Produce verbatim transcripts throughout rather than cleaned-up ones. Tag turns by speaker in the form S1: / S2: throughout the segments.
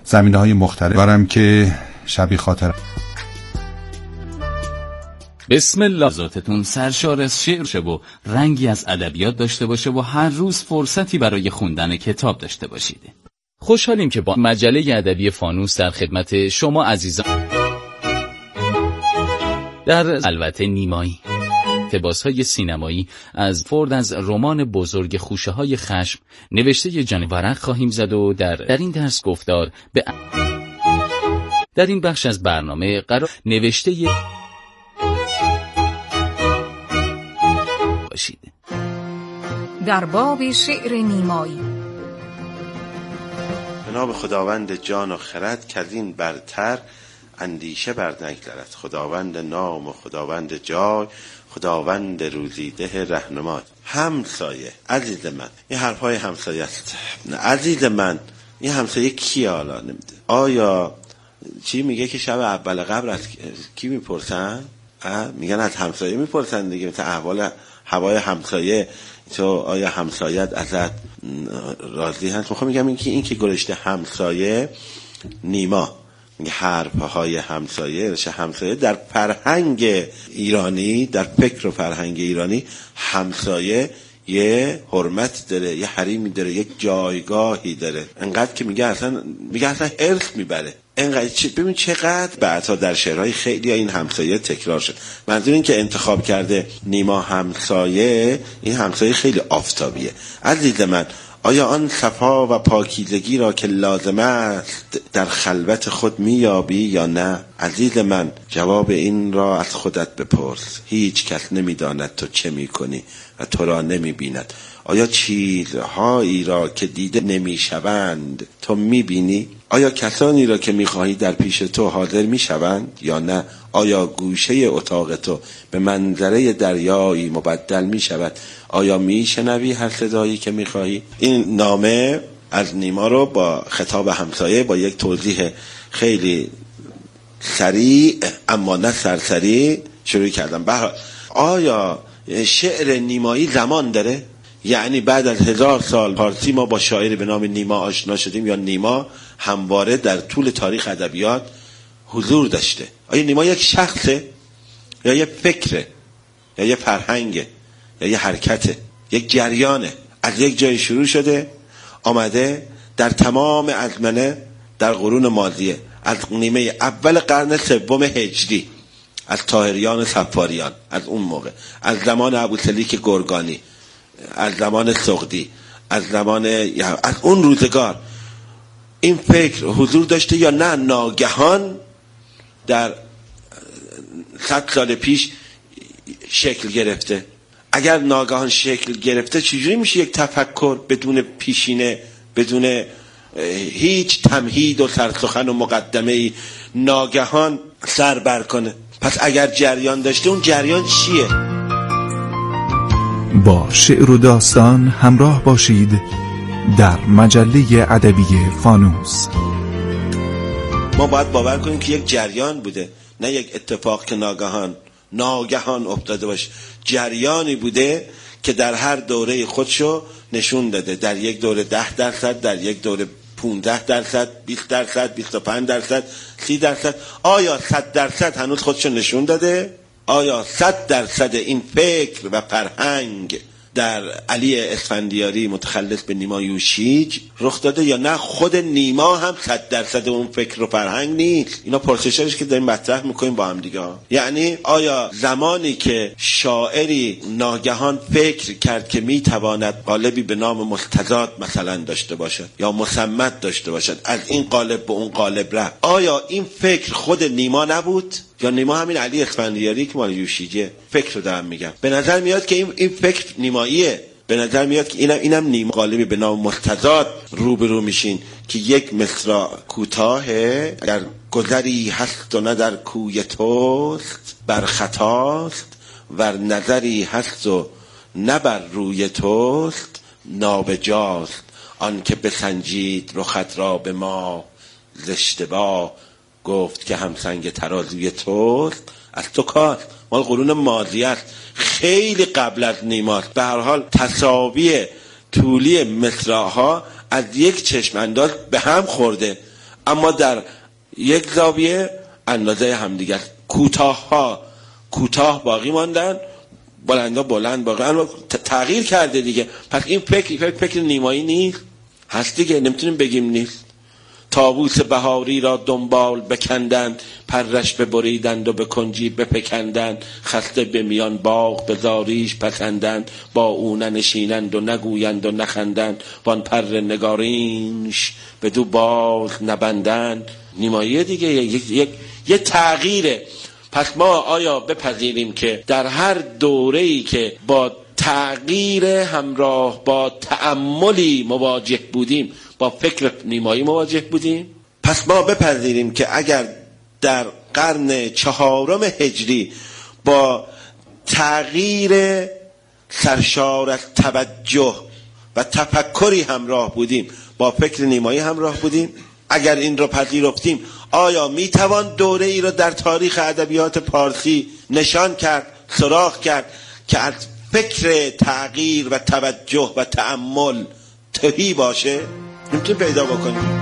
S1: زمینه‌های مختلف دارم که شبی خاطر.
S2: بسم الله. ذاتتون سرشار از شعر شه و رنگی از ادبیات داشته باشه و هر روز فرصتی برای خوندن کتاب داشته باشید. خوشحالیم که با مجله ادبی فانوس در خدمت شما عزیزان در البته نیمایی اقتباس‌های سینمایی از فورد از رمان بزرگ خوشه‌های خشم نوشته جان ورق خواهیم زد و در در این درس گفتار به در این بخش از برنامه قرار نوشته باشید.
S3: در باب شعر نیمایی.
S4: جناب خداوند جان و خرد کردین برتر اندیشه بر نگذرد. خداوند نام و خداوند جای، خداوند روزیده رهنمای. همسایه عزیز من، این حرفای همسایه است. عزیز من، این همسایه کیه حالا نمیده؟ آیا چی میگه که شب اول قبر از کی میپرسن؟ میگن از همسایه میپرسن دیگه، مثل احوال هوای همسایه. تو آیا همسایت ازت راضی هست؟ میخوام میگم این که این که گرشته همسایه نیما میگه حرفهای همسایه همسایه در فرهنگ ایرانی، در فکر و فرهنگ ایرانی همسایه یه حرمت داره، یه حریمی داره، یک جایگاهی داره. انقدر که میگه اصلا میگه اصلا ارث میبره. انقدر چه ببین چقدر بعدا در شعرهای خیلی این همسایه تکرار شد. منظور این که انتخاب کرده نیما همسایه، این همسایه خیلی آفتابیه. عزیز من، آیا آن صفا و پاکیزگی را که لازم است در خلوت خود میابی یا نه؟ عزیز من، جواب این را از خودت بپرس. هیچ کس نمیداند تو چه میکنی و تو را نمیبیند. آیا چیزهایی را که دیده نمیشوند تو میبینی؟ آیا کسانی را که میخواهی در پیش تو حاضر میشوند یا نه؟ آیا گوشه اتاق تو به منظره دریایی مبدل میشود؟ آیا میشنوی هر صدایی که میخواهی؟ این نامه از نیما رو با خطاب همسایه با یک توضیح خیلی سریع اما نه سرسری شروع کردم. بهر آیا شعر نیمایی زمان داره؟ یعنی بعد از هزار سال پارسی ما با شاعری به نام نیما آشنا شدیم یا نیما همواره در طول تاریخ ادبیات حضور داشته؟ آیا نیما یک شخصه یا یک فکره یا یک فرهنگه یا یک حرکته، یک جریانه؟ از یک جای شروع شده آمده در تمام ازمنه در قرون ماضیه، از نیمه اول قرن سوم هجری، از طاهریان صفاریان، از اون موقع، از زمان ابوسلیک گرگانی، از زمان سغدی، از زمان از اون روزگار این فکر حضور داشته یا نه ناگهان در صد سال پیش شکل گرفته؟ اگر ناگهان شکل گرفته چجوری میشه یک تفکر بدون پیشینه، بدون هیچ تمهید و سرسخن و مقدمه‌ای ناگهان سر بر کنه؟ پس اگر جریان داشته اون جریان چیه؟
S5: با شعر و داستان همراه باشید در مجله ادبی فانوس.
S4: ما باید باور کنیم که یک جریان بوده، نه یک اتفاق که ناگهان ناگهان افتاده باشه. جریانی بوده که در هر دوره خودشو نشون داده. در یک دوره ده درصد، در یک دوره پونزده درصد، بیست درصد، بیست و پنج درصد، سی درصد. آیا صد درصد هنوز خودشو نشون داده؟ آیا صد درصد این فکر و فرهنگ در علی اسفندیاری متخلص به نیما یوشیج رخ داده یا نه خود نیما هم صد درصد اون فکر و فرهنگ نیست؟ اینا پرسشاش که داریم مطرح میکنیم با هم دیگه. یعنی آیا زمانی که شاعری ناگهان فکر کرد که میتواند قالبی به نام مستضاد مثلا داشته باشد یا مصمت داشته باشد، از این قالب به اون قالب رفت، آیا این فکر خود نیما نبود یا نیما همین علی اسفندیاری که مال یوشیجه؟ فکر رو دارم میگم. به نظر میاد که این این فکر نیماییه. به نظر میاد که اینم اینم نیما قالبی به نام مستضاد روبرو میشین که یک مصرع کوتاهه. اگر گذری هست و نه در کوی توست بر خطاست، ور نظری هست و نه بر روی توست نابجاست. آن که بسنجید رخت را به ما ز اشتباه، گفت که همسنگ ترازوی توست از تو کاست. مال قرون ماضی است، خیلی قبل از نیماست. به هر حال تساوی طولی مصرع‌ها از یک چشم انداز به هم خورده، اما در یک زاویه اندازه همدیگر. کوتاه ها کوتاه باقی ماندن، بلندا بلند باقی، اما تغییر کرده دیگه. پس این فکر فکر, فکر نیمایی نیست، هست دیگه، نمیتونیم بگیم نیست. طاووس بهاری را دنبال بکندند، پرش ببریدند و به کنجی بپکندند، خسته به میان باغ به زاریش پسندند، با او ننشینند و نگویند و نخندند، وان پر نگارینش به دو باز نبندند. نیمایی دیگه یک یک یه تغییره. پس ما آیا بپذیریم که در هر دوره‌ای که با تغییر همراه با تأملی مواجه بودیم، با فکر نیمایی مواجه بودیم؟ پس ما بپذیریم که اگر در قرن چهارم هجری با تغییر سرشار از توجه و تفکری همراه بودیم، با فکر نیمایی همراه بودیم، اگر این رو پذیرفتیم، آیا میتوان دوره ای رو در تاریخ ادبیات پارسی نشان کرد، سراغ کرد که از فکر تغییر و توجه و تأمل تهی باشه؟ نمیتونیم پیدا بکنیم.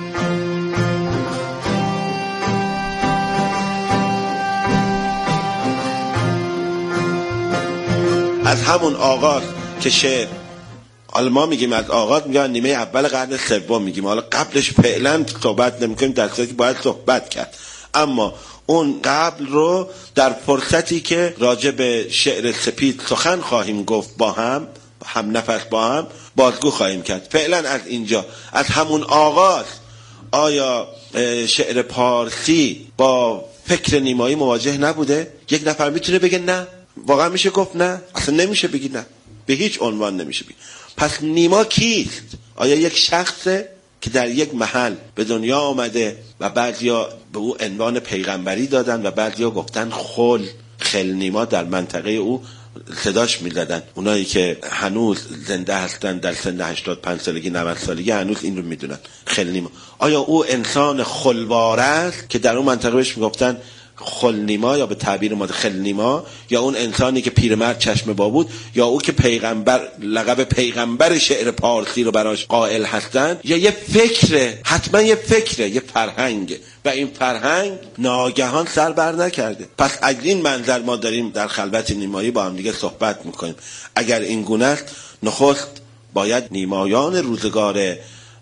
S4: از همون آغاز که شعر، حالا ما میگیم از آغاز، میگن نیمه اول قرن سوم میگیم، حالا قبلش فعلا صحبت نمیکنیم، در صورتی که باید صحبت کرد، اما اون قبل رو در فرصتی که راجع به شعر سپید سخن خواهیم گفت با هم هم نفس با هم بازگو خواهیم کرد. فعلا از اینجا، از همون آغاز، آیا شعر پارسی با فکر نیمایی مواجه نبوده؟ یک نفر میتونه بگه نه؟ واقعا میشه گفت نه؟ اصلا نمیشه بگی نه، به هیچ عنوان نمیشه بگی. پس نیما کیست؟ آیا یک شخصه که در یک محل به دنیا آمده و بعضیا به او عنوان پیغمبری دادن و بعضیا گفتن خل خل نیما، در منطقه او صداش می‌زدن. اونایی که هنوز زنده هستن در سن هشتاد و پنج سالگی نود سالگی هنوز این رو میدونن، خل نیما. آیا او انسان خلواره است که در اون منطقه بهش میگفتن خل نیما، یا به تعبیر ما خل نیما، یا اون انسانی که پیرمرد چشم با بود، یا او که پیغمبر، لقب پیغمبر شعر پارسی رو براش قائل هستن، یا یه فکره، حتما یه فکره، یه فرهنگ، و این فرهنگ ناگهان سر بر نکرده. پس از این منظر ما داریم در خلوت نیمایی با هم دیگه صحبت میکنیم. اگر این گونه است، نخست باید نیمایان روزگار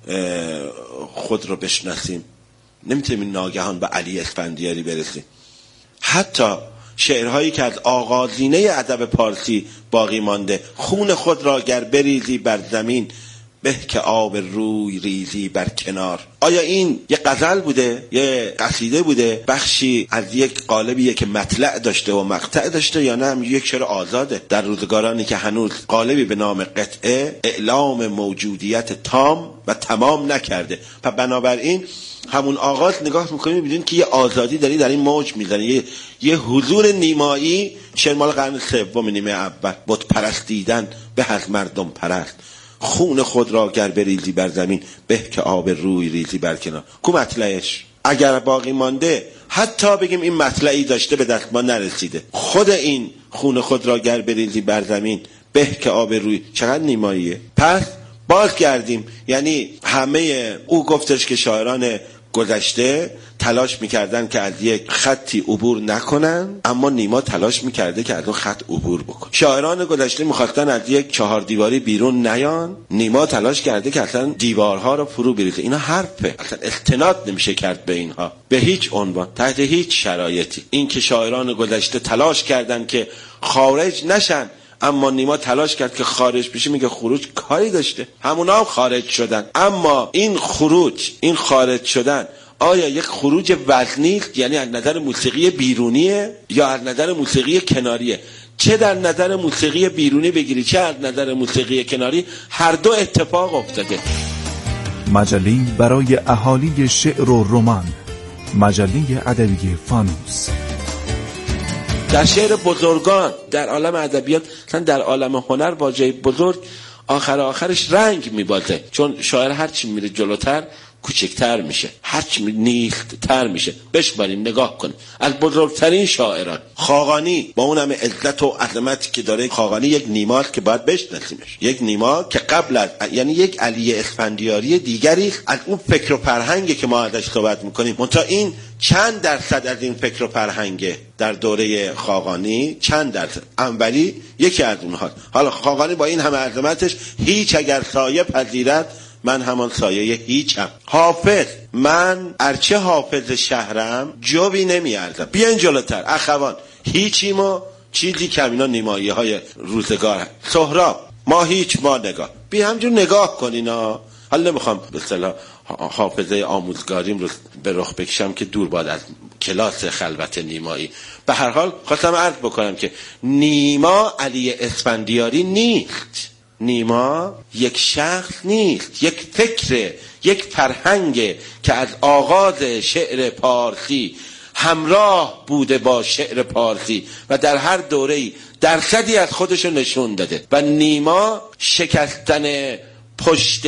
S4: خود رو بشناسیم. نمیتونیم ناگهان به علی اسفندیاری برسیم. حتی شعرهایی که از آغازینه ادب پارسی باقی مانده، خون خود را گر بریزی بر زمین، به که آب روی ریزی بر کنار. آیا این یه غزل بوده، یه قصیده بوده، بخشی از یک قالبیه که مطلع داشته و مقطع داشته، یا نه یک شعر آزاده در روزگارانی که هنوز قالبی به نام قطعه اعلام موجودیت تام و تمام نکرده؟ پس بنابراین همون آغاز نگاه میکنیم میبینیم که یه آزادی داری در این موج میزنه، یه, یه حضور نیمایی. شعر مال قرن سوم نیمه اول. بت پرستیدن به از مردم پرست، خون خود را گر بریزی بر زمین، به که آب روی ریزی بر کنار. کو مطلعش؟ اگر باقی مانده، حتی بگیم این مطلعی داشته به دست ما نرسیده، خود این خون خود را گر بریزی بر زمین، به که آب روی، چقدر نیماییه. پس باز گردیم، یعنی همه او گفتش که شاعران گذشته تلاش میکردن که از یک خطی عبور نکنن، اما نیما تلاش میکرده که از اون خط عبور بکن. شاعران گذشته میخواستن از یک چهار دیواری بیرون نیان، نیما تلاش کرده که اصلا دیوارها رو فرو بریزه. اینا حرفه، اصلا استناد نمیشه کرد به اینها به هیچ عنوان، تحت هیچ شرایطی. این که شاعران گذشته تلاش کردن که خارج نشن، اما نیما تلاش کرد که خارج بشه. میگه خروج کاری داشته، همونا هم خارج شدن، اما این خروج، این خارج شدن، آیا یک خروج وزنی است، یعنی از نظر موسیقی بیرونیه، یا از نظر موسیقی کناریه؟ چه در نظر موسیقی بیرونی بگیری، چه از نظر موسیقی کناری، هر دو اتفاق افتاده.
S5: مجله برای اهالی شعر و رمان، مجله ادبی فانوس.
S4: در شعر بزرگان، در عالم ادبیات، مثلا در عالم هنر، واژه بزرگ آخر آخرش رنگ میبازه، چون شاعر هر چی میره جلوتر کوچکتر میشه، حجم نیخت‌تر میشه. بشماریم نگاه کن، از بزرگترین شاعران خاقانی با اون همه عزت و عظمتی که داره، خاقانی یک نیماست که باید بشناسیمش، یک نیما که قبل از، یعنی یک علی اسفندیاری دیگری از اون فکر و فرهنگی که ما ازش صحبت میکنیم. منتها این چند درصد از این فکر و فرهنگ در دوره خاقانی، چند درصد؟ انوری یکی از اونها. حالا خاقانی با این همه عظمتش هیچ اگر سایه پذیرد من همان سایه هیچم. حافظ، من ارچه حافظ شهرم جوبی نمیارزم. بیاین جلوتر اخوان، هیچیم و چیزی کم، اینا نیمایی های روزگار هست. سهراب، ما هیچ ما نگاه. بی همجور نگاه کنین ها. حالا نمیخوام به اصطلاح حافظه آموزگاریم رو به رخ بکشم که دور باد از کلاس خلوت نیمایی. به هر حال خواستم عرض بکنم که نیما علی اسفندیاری نیست. نیما یک شخص نیست، یک فکر، یک فرهنگ که از آغاز شعر پارسی همراه بوده با شعر پارسی و در هر دوره‌ای درصدی از خودشو نشون داده. و نیما شکستن پشت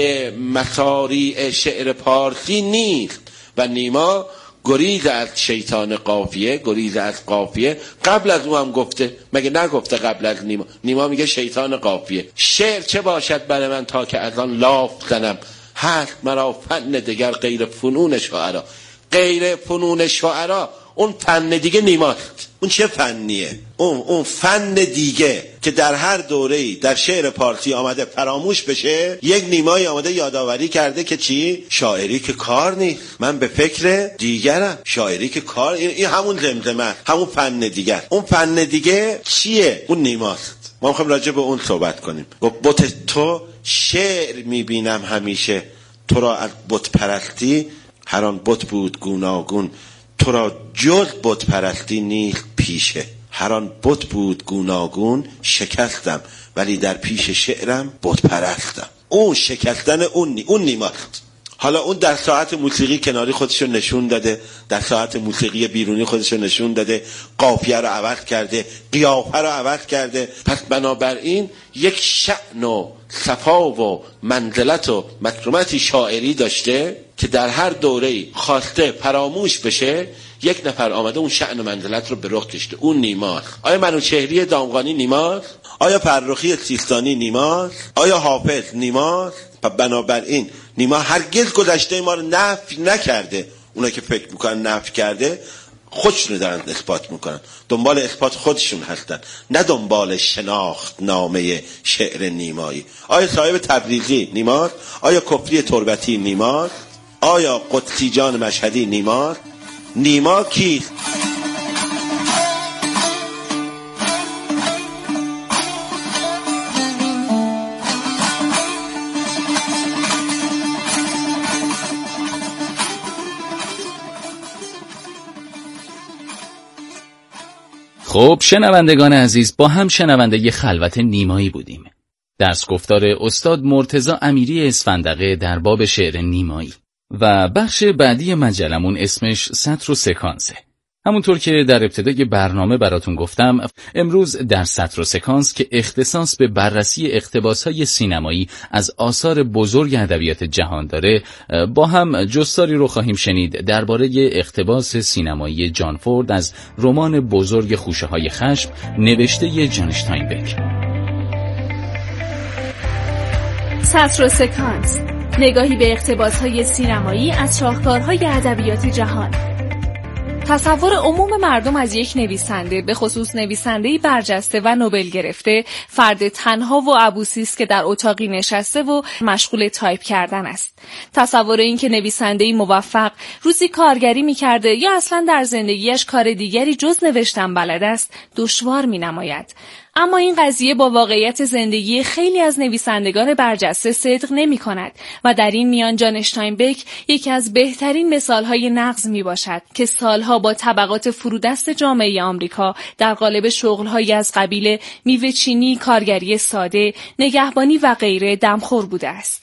S4: مصاریع شعر پارسی نیست و نیما گریز از شیطان قافیه، گریز از قافیه. قبل از او هم گفته، مگه نگفته قبل از نیما؟ نیما میگه شیطان قافیه. شعر چه باشد برای من تا که از آن لاف زنم، هست مرا فن دگر غیر فنون شعرا. غیر فنون شعرا اون فن دیگه نیماست. اون چه فنیه؟ اون اون فن دیگه که در هر دوره‌ای در شعر پارسی آمده فراموش بشه، یک نیمایی آمده یادآوری کرده که چی؟ شاعری که کار نیست، من به فکر دیگرم. شاعری که کار، این همون زمزمه، همون فن دیگر. اون فن دیگه چیه؟ اون نیماست. ما می‌خوایم راجع به اون صحبت کنیم. بت تو شعر می‌بینم همیشه، تو را از بت پرستی هر آن بت بود گوناگون، تو را جز بت پرستی نیست پیشه. هر آن بت بود گوناگون شکستم، ولی در پیش شعرم بت پرستم. اون شکستن اون نی... اون نیماست. حالا اون در ساعت موسیقی کناری خودشو نشون داده، در ساعت موسیقی بیرونی خودشو نشون داده، قافیه رو عوض کرده، قیافه رو عوض کرده. پس بنابراین یک شأن و صفا و منزلت و مکرمتی شاعری داشته که در هر دوره‌ای خواسته فراموش بشه، یک نفر آمده اون شأن و منزلت رو به رخ کشته. اون نیماست. آیا منوچهری دامغانی نیماست؟ آیا فرخی سیستانی نیماست؟ آیا حافظ نیماست؟ بنابراین نیما هرگز گذشته ما رو نفی نکرده. اونا که فکر میکنن نفی کرده، خودشون دارن اثبات میکنن، دنبال اثبات خودشون هستن، نه دنبال شناخت نامه شعر نیمایی. آیا صاحب تبریزی نیماست؟ آیا کفری تربتی نیماست؟ آیا قدسی جان مشهدی نیماست؟ نیما کیست؟
S2: خب شنوندگان عزیز، با هم شنونده ی خلوت نیمایی بودیم. درس گفتار استاد مرتضی امیری اسفندقه در باب شعر نیمایی و بخش بعدی مجلمون اسمش سطر و سکانسه. همونطور که در ابتدای برنامه براتون گفتم، امروز در سطر و سکانس که اختصاص به بررسی اقتباس‌های سینمایی از آثار بزرگ ادبیات جهان داره، با هم جستاری رو خواهیم شنید درباره اقتباس سینمایی جان فورد از رمان بزرگ خوشه‌های خشم نوشته جان اشتاینبک.
S6: سطر و سکانس، نگاهی به اقتباس‌های سینمایی از شاهکارهای ادبیات جهان. تصور عموم مردم از یک نویسنده، به خصوص نویسنده‌ای برجسته و نوبل گرفته، فرد تنها و عبوسی است که در اتاقی نشسته و مشغول تایپ کردن است. تصور این که نویسنده‌ای موفق روزی کارگری می‌کرده یا اصلاً در زندگیش کار دیگری جز نوشتن بلد است، دشوار می‌نماید. اما این قضیه با واقعیت زندگی خیلی از نویسندگان برجسته صدق نمی کند و در این میان جان اشتاینبک یکی از بهترین مثالهای نقض می باشد که سالها با طبقات فرودست جامعه آمریکا در قالب شغلهایی از قبیل میوه چینی، کارگری ساده، نگهبانی و غیره دمخور بوده است.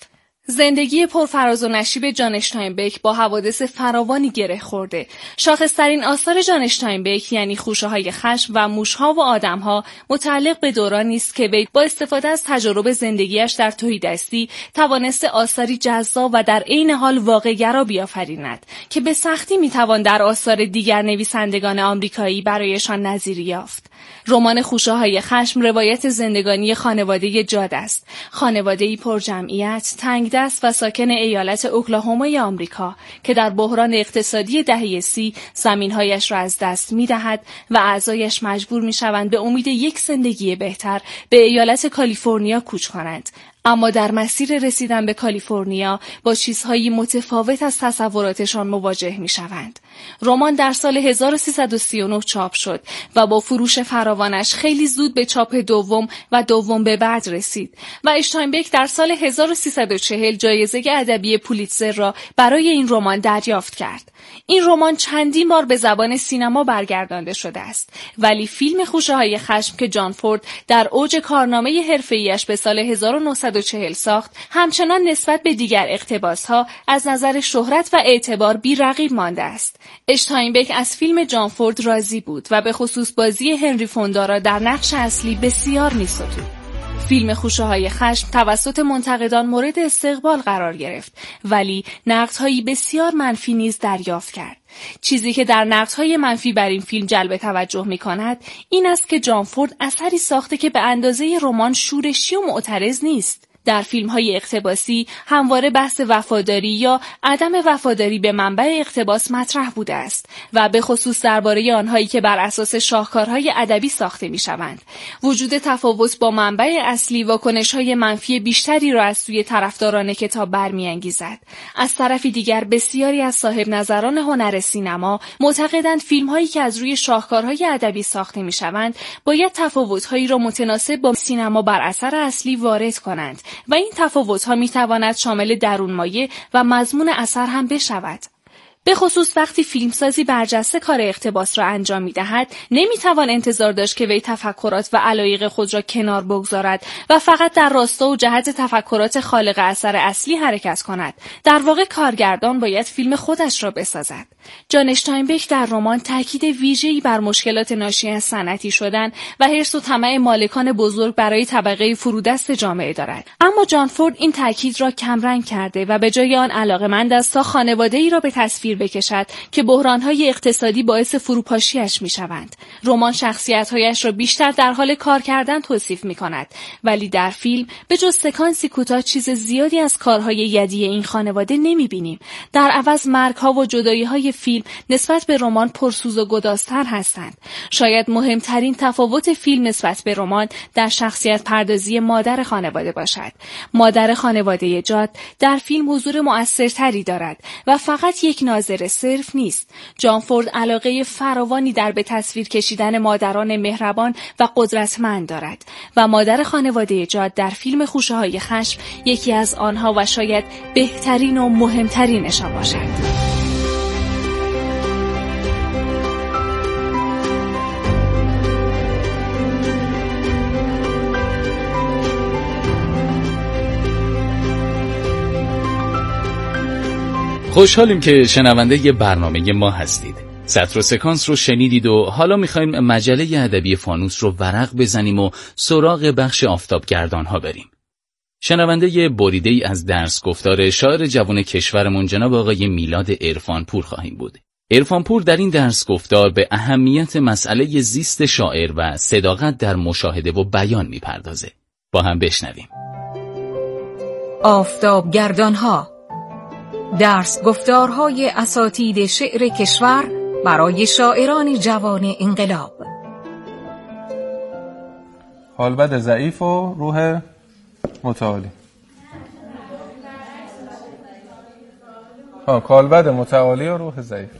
S6: زندگی پرفراز و نشیب جان اشتاینبک با حوادث فراوانی گره خورده. شاخص‌ترین آثار جان اشتاینبک یعنی خوشه‌های خشم و موش‌ها و آدم‌ها متعلق به دورانی است که وی با استفاده از تجارب زندگیش در تهیدستی توانسته آثاری جذاب و در عین حال واقع‌گرا بیافریند که به سختی می‌توان در آثار دیگر نویسندگان آمریکایی برایشان نظیری یافت. رمان خوشه‌های خشم روایت زندگانی خانواده جاد است. خانواده‌ای پرجمعیت، تنگدست و ساکن ایالت اوکلاهومای آمریکا که در بحران اقتصادی دهه سی زمین‌هایش را از دست می‌دهد و اعضایش مجبور می‌شوند به امید یک زندگی بهتر به ایالت کالیفرنیا کوچ کنند. اما در مسیر رسیدن به کالیفرنیا با چیزهایی متفاوت از تصوراتشان مواجه می‌شوند. رمان در سال هزار و سیصد و سی و نه چاپ شد و با فروش فراوانش خیلی زود به چاپ دوم و دوم به بعد رسید و اشتاینبک در سال هزار و سیصد و چهل جایزه ادبی پولیتزر را برای این رمان دریافت کرد. این رمان چندین بار به زبان سینما برگردانده شده است، ولی فیلم خوشه‌های خشم که جان فورد در اوج کارنامه حرفه‌ایش به سال هزار و نهصد و چهل ساخت، همچنان نسبت به دیگر اقتباس‌ها از نظر شهرت و اعتبار بی‌رقیب مانده است. اشتاینبک از فیلم جان فورد راضی بود و به خصوص بازی هنری فوندا را در نقش اصلی بسیار می‌ستود. فیلم خوشه‌های خشم توسط منتقدان مورد استقبال قرار گرفت، ولی نقدهایی بسیار منفی نیز دریافت کرد. چیزی که در نقدهای منفی بر این فیلم جلب توجه می‌کند این است که جان فورد اثری ساخته که به اندازه رمان شورشی و معترض نیست. در فیلم‌های اقتباسی همواره بحث وفاداری یا عدم وفاداری به منبع اقتباس مطرح بوده است و به خصوص درباره آنهایی که بر اساس شاهکارهای ادبی ساخته می‌شوند. وجود تفاوت با منبع اصلی واکنش‌های منفی بیشتری را از سوی طرفداران کتاب برمی‌انگیزد. از طرفی دیگر بسیاری از صاحب نظران هنر سینما معتقدند فیلم‌هایی که از روی شاهکارهای ادبی ساخته می‌شوند باید تفاوت‌هایی را متناسب با سینما بر اثر اصلی وارد کنند و این تفاوت‌ها می‌تواند شامل درونمایه و مضمون اثر هم بشود. به خصوص وقتی فیلمسازی برجسته کار اقتباس را انجام می‌دهد، نمی‌توان انتظار داشت که وی تفکرات و علایق خود را کنار بگذارد و فقط در راستا و جهت تفکرات خالق اثر اصلی حرکت کند. در واقع کارگردان باید فیلم خودش را بسازد. جان اشتاینبک در رمان تاکید ویژه‌ای بر مشکلات ناشی از صنعتی شدن و حرص و طمع مالکان بزرگ برای طبقه فرودست جامعه دارد. اما جان فورد این تاکید را کمرنگ کرده و به جای آن علاقه‌مند است تا خانواده‌ای را به تصویر بکشد که بحران‌های اقتصادی باعث فروپاشیش می‌شوند. رمان شخصیت‌هایش را بیشتر در حال کار کردن توصیف می‌کند، ولی در فیلم به جز سکانسی کوتاه چیز زیادی از کارهای یدی این خانواده نمی‌بینیم. در عوض مرگ‌ها و جدایی‌های فیلم نسبت به رمان پرسوز و گدازتر هستند. شاید مهمترین تفاوت فیلم نسبت به رمان در شخصیت پردازی مادر خانواده باشد. مادر خانواده جاد در فیلم حضور مؤثرتری دارد و فقط یک ناظر صرف نیست. جان فورد علاقه فراوانی در به تصویر کشیدن مادران مهربان و قدرتمند دارد و مادر خانواده جاد در فیلم خوشه‌های خشم یکی از آنها و شاید بهترین و مهمترینشان باشد.
S2: خوشحالیم که شنونده ی برنامه ما هستید. سطر و سکانس رو شنیدید و حالا میخوایم مجله ادبی فانوس رو ورق بزنیم و سراغ بخش آفتابگردان ها بریم. شنونده ی بریده ای از درس گفتار شاعر جوان کشورمون جناب آقای میلاد عرفانپور خواهیم بود. عرفانپور در این درس گفتار به اهمیت مسئله زیست شاعر و صداقت در مشاهده و بیان میپردازه. با هم بشنویم.
S3: آفتابگردان ها، درس گفتارهای اساتید شعر کشور برای شاعران جوان انقلاب.
S7: کالبد ضعیف و روح متعالی. ها کالبد متعالی و روح ضعیف.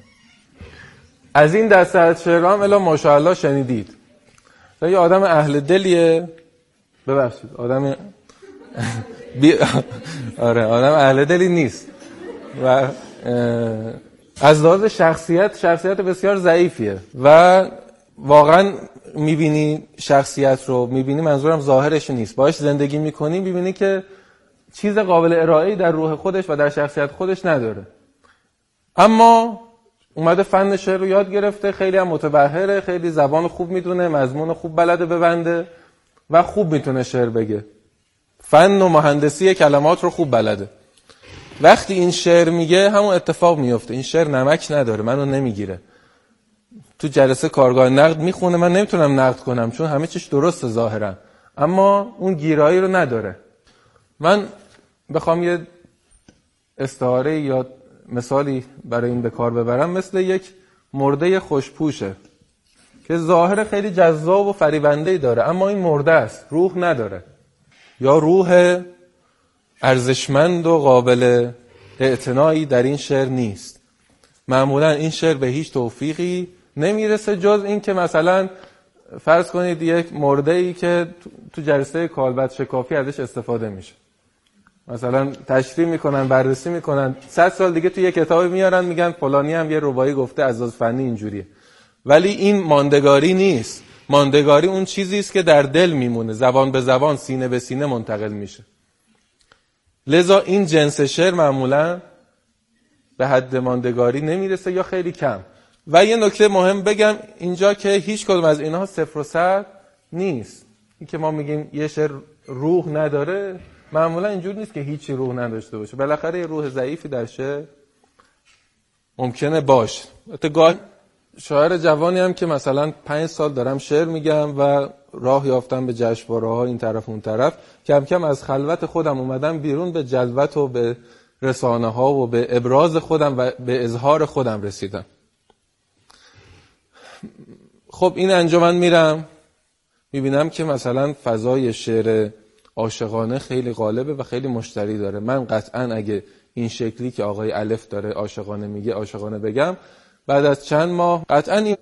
S7: از این دسته از شعرام الا ماشاءالله شنیدید. یه آدم اهل دلیه، ببخشید آدم بی... آره آدم اهل دلی نیست و از لحاظ شخصیت شخصیت بسیار ضعیفیه و واقعا میبینی شخصیت رو میبینی، منظورم ظاهرش نیست، باهاش زندگی میکنی میبینی که چیز قابل ارائه‌ای در روح خودش و در شخصیت خودش نداره، اما اومده فن شعر رو یاد گرفته، خیلی هم متبحره، خیلی زبان خوب میدونه، مضمون خوب بلده ببنده و خوب میتونه شعر بگه، فن و مهندسی کلمات رو خوب بلده. وقتی این شعر میگه همون اتفاق میفته، این شعر نمک نداره، منو نمیگیره. تو جلسه کارگاه نقد میخونه، من نمیتونم نقد کنم چون همه چیش درسته ظاهرا، اما اون گیرایی رو نداره. من بخوام یه استعاره یا مثالی برای این به کار ببرم، مثل یک مرده خوشپوشه که ظاهر خیلی جذاب و فریبنده‌ای داره، اما این مرده است، روح نداره، یا روح ارزشمند و قابل اعتنایی در این شعر نیست. معمولا این شعر به هیچ توفیقی نمیرسه جز این که مثلا فرض کنید یک مرده‌ای که تو جلسه کالبد شکافی ازش استفاده میشه، مثلا تشریح میکنن، بررسی میکنن، صد سال دیگه تو یک کتابی میارن میگن فلانی هم یه ربایی گفته از از فنی اینجوریه. ولی این ماندگاری نیست. ماندگاری اون چیزی است که در دل میمونه، زبان به زبان، سینه به سینه منتقل میشه. لذا این جنس شعر معمولا به حد ماندگاری نمیرسه یا خیلی کم. و یه نکته مهم بگم اینجا که هیچ کدوم از اینها صفر و صد نیست. این که ما میگیم یه شعر روح نداره، معمولا اینجور نیست که هیچی روح نداشته باشه. بالاخره یه روح ضعیفی در شعر ممکنه باشه. گاه شاعر جوانی هم که مثلا پنج سال دارم شعر میگم و راه یافتم به جشنواره‌ها این طرف اون طرف، کم کم از خلوت خودم اومدم بیرون، به جلوت و به رسانه‌ها و به ابراز خودم و به اظهار خودم رسیدم. خب این انجمن میرم میبینم که مثلا فضای شعر عاشقانه خیلی غالبه و خیلی مشتری داره. من قطعا اگه این شکلی که آقای الف داره عاشقانه میگه عاشقانه بگم، بعد از چند ماه قطعا این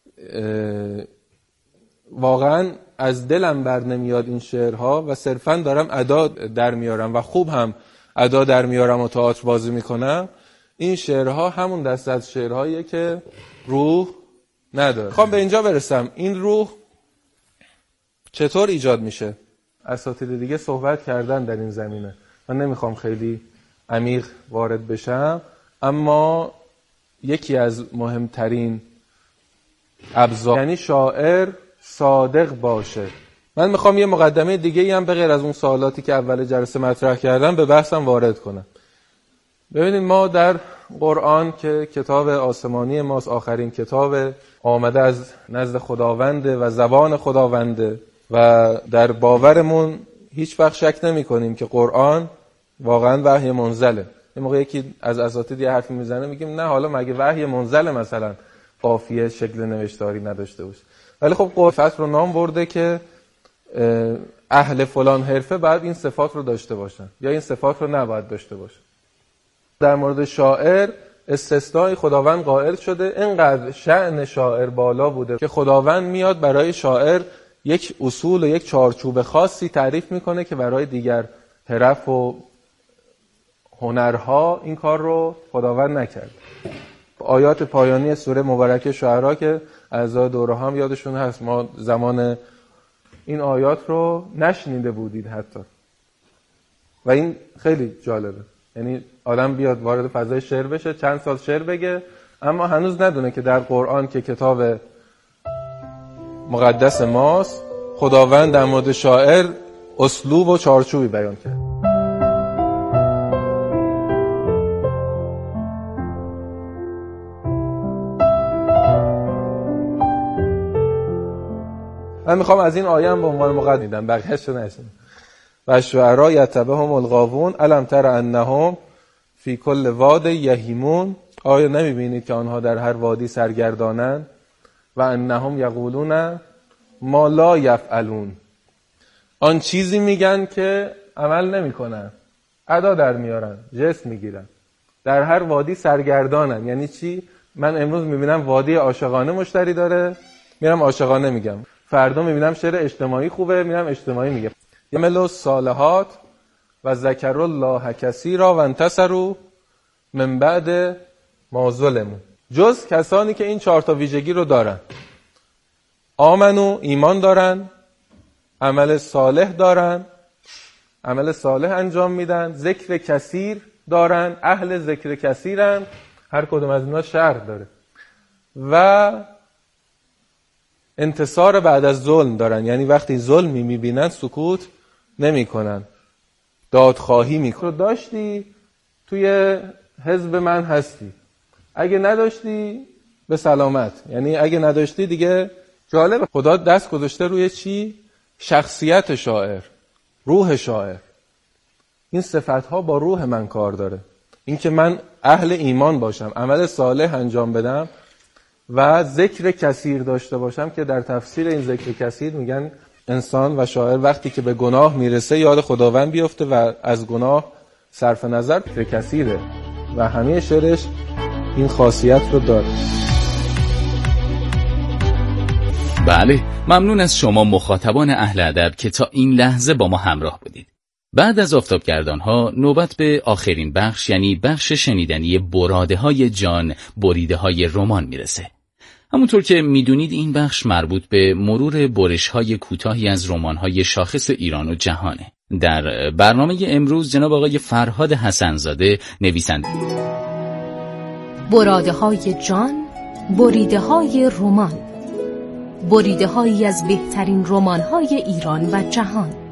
S7: واقعا از دلم بر نمیاد این شعرها و صرفا دارم ادا در میارم و خوب هم ادا در میارم و تئاتر بازی میکنم. این شعرها همون دسته از شعرهاییه که روح نداره. خب به اینجا برسم، این روح چطور ایجاد میشه؟ اساتید دیگه صحبت کردن در این زمینه، من نمیخوام خیلی عمیق وارد بشم، اما یکی از مهمترین ابزار یعنی شاعر صادق باشه. من میخوام یه مقدمه دیگه ای هم به غیر از اون سوالاتی که اول جلسه مطرح کردم به بحثم وارد کنم. ببینید ما در قرآن که کتاب آسمانی ماست، آخرین کتاب آمده از نزد خداونده و زبان خداونده و در باورمون هیچ وقت شک نمی کنیم که قرآن واقعا وحی منزله. یه موقع یکی از اساتید یه حرفی میزنه میگیم نه حالا مگه وحی منزله مثلا قافیه شکل نوشتاری نداشته باشه؟ ولی خب قرآن رو نام برده که اهل فلان حرفه باید این صفات رو داشته باشن یا این صفات رو نباید داشته باشن. در مورد شاعر استثنایی خداوند قائل شده، اینقدر شأن شاعر بالا بوده که خداوند میاد برای شاعر یک اصول و یک چارچوب خاصی تعریف میکنه که برای دیگر حرف و هنرها این کار رو خداوند نکرد. آیات پایانی سوره مبارکه شعرا که اعضای دوره هم یادشون هست، ما زمان این آیات رو نشنیده بودید حتی، و این خیلی جالبه. یعنی آدم بیاد وارد فضای شعر بشه، چند سال شعر بگه، اما هنوز ندونه که در قرآن که کتاب مقدس ماست خداوند در مورد شاعر اسلوب و چارچوبی بیان کرد. من میخوام از این آیه هم به عنوان مقدمه میدم، بقیه‌اش رو نشین. و شعرا یتبعهم الغاوون الم تر انهم فی کل واد یهیمون، آیا نمیبینید که آنها در هر وادی سرگردانند؟ و انهم یقولون ما لا یفعلون، آن چیزی میگن که عمل نمیکنن، ادا در میارن، جست میگیرن. در هر وادی سرگردانن یعنی چی؟ من امروز میبینم وادی عاشقانه مشتری داره، میرم عاشقانه میگم. فردا میبینم شعر اجتماعی خوبه، میرم اجتماعی میگم. یعملوا الصالحات و ذکروا الله کثیرا و انتصروا من بعد ما ظلموا، جز کسانی که این چهار تا ویژگی رو دارن: آمنو، ایمان دارن، عمل صالح دارن، عمل صالح انجام میدن، ذکر کثیر دارن، اهل ذکر کثیرن، هر کدوم از اینا شرط داره، و انتصار بعد از ظلم دارن، یعنی وقتی ظلمی میبینن سکوت نمیکنن، دادخواهی میکنن. داشتی توی حزب من هستی، اگه نداشتی به سلامت، یعنی اگه نداشتی دیگه. جالب، خدا دست گذاشته روی چی؟ شخصیت شاعر، روح شاعر. این صفتها با روح من کار داره، این که من اهل ایمان باشم، عمل صالح انجام بدم و ذکر کثیر داشته باشم، که در تفسیر این ذکر کثیر میگن انسان و شاعر وقتی که به گناه میرسه یاد خداوند بیفته و از گناه صرف نظر، ذکر کثیره و همه شعرش این خاصیت رو داره.
S2: بله، ممنون از شما مخاطبان اهل ادب که تا این لحظه با ما همراه بودید. بعد از آفتابگردان‌ها نوبت به آخرین بخش، یعنی بخش شنیدنی براده‌های جان، بریده‌های رمان میرسه. همونطور که میدونید این بخش مربوط به مرور برش‌های کوتاهی از رمان‌های شاخص ایران و جهانه. در برنامه امروز جناب آقای فرهاد حسن‌زاده نویسنده
S8: براده‌های جان، بریده‌های رمان، بریده‌هایی از بهترین رمان‌های ایران و جهان.